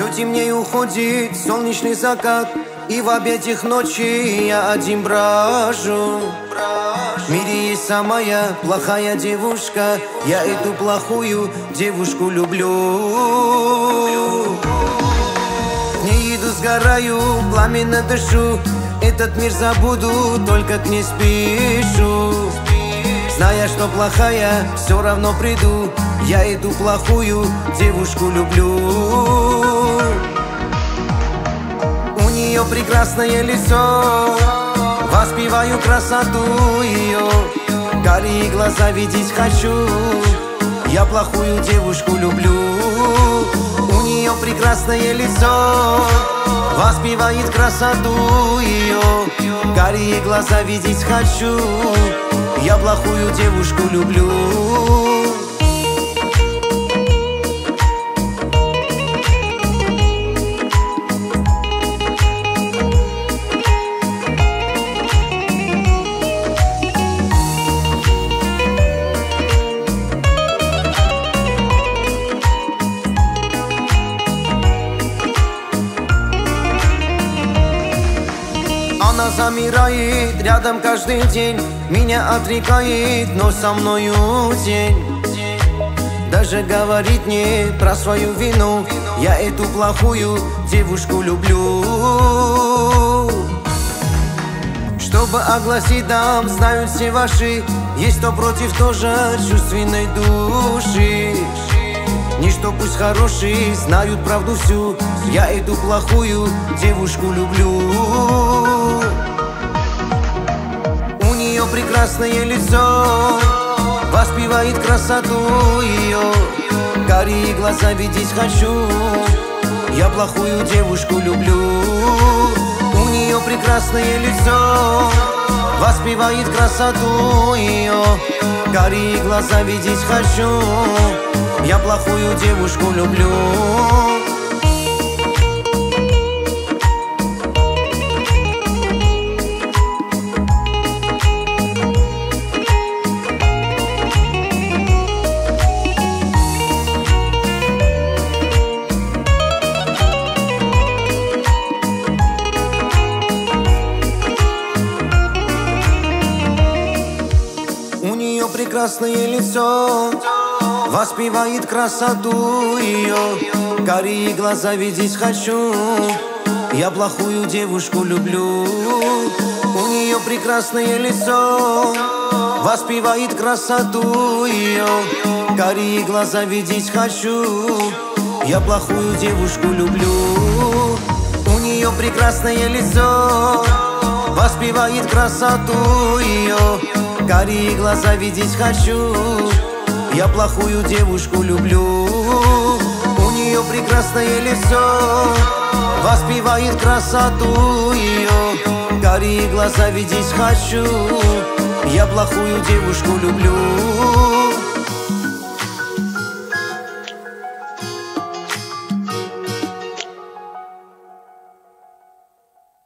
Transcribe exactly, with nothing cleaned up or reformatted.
Все темнее уходит солнечный закат, и в объятиях ночи я один брожу. В мире есть самая плохая девушка, я эту плохую девушку люблю. Не иду, сгораю, пламенно дышу, этот мир забуду, только к ней спешу. Зная, что плохая, все равно приду, я эту плохую девушку люблю. У нее прекрасное лицо, воспеваю красоту ее, карие глаза видеть хочу, я плохую девушку люблю. У нее прекрасное лицо, воспевает красоту ее, карие глаза видеть хочу, я плохую девушку люблю. Она замирает рядом каждый день, меня отрекает, но со мною день. Даже говорит не про свою вину, я эту плохую девушку люблю. Чтобы огласить дам, знают все ваши, есть кто против тоже чувственной души. Ничто пусть хорошие знают правду всю, я эту плохую девушку люблю. У нее прекрасное лицо, воспевает красоту ее, карие глаза видеть хочу, я плохую девушку люблю. У нее прекрасное лицо, воспевает красоту ее, карие глаза видеть хочу, я плохую девушку люблю. У нее прекрасное лицо, воспевает красоту ее, карие глаза видеть хочу, я плохую девушку люблю. У нее прекрасное лицо, воспевает красоту ее, карие глаза видеть хочу, я плохую девушку люблю. У нее прекрасное лицо, воспевает красоту ее, карие глаза видеть хочу, я плохую девушку люблю. У нее прекрасное лицо, воспевает красоту ее, карие глаза видеть хочу, я плохую девушку люблю.